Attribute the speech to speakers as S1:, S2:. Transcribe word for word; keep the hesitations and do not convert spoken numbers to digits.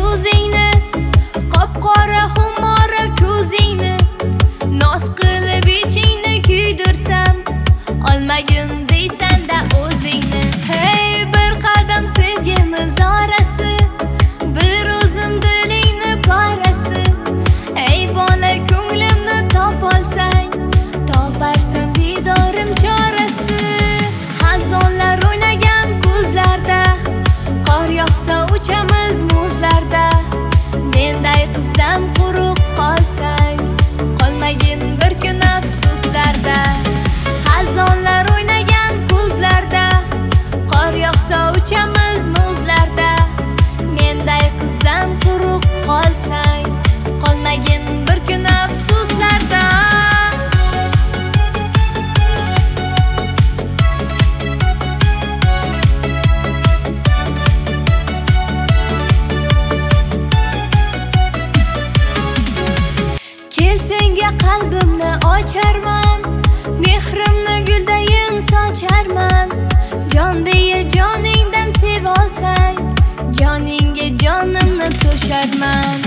S1: so'zingni, qop-qora xumora ko'zingni, noz qilib ichingni kuydirsam, olmagin deysan-da o'zingni. Hey, bir qadam sevgimiz orasi, bir o'zim dilingni parasi. Ey bola, ko'nglimni topolsang, toparsan didorim chorasi. Xazonlar o'ynagan ko'zlarda, qor yog'sa uchamiz muzlarda. Menday qizdan quruq qolsang, qolmagin bir kun afsuslarda. Xazonlar o'ynagan ko'zlarda, qor yog'sa uchamiz muzlarda. Menday qizdan quruq qolsang, qolmagin bir kun afsuslarda. Kel senga qalbimni ocharman, mehrimni guldayin socharman. Jon deya joningdan sev olsang, joningga jonimni to'sharman.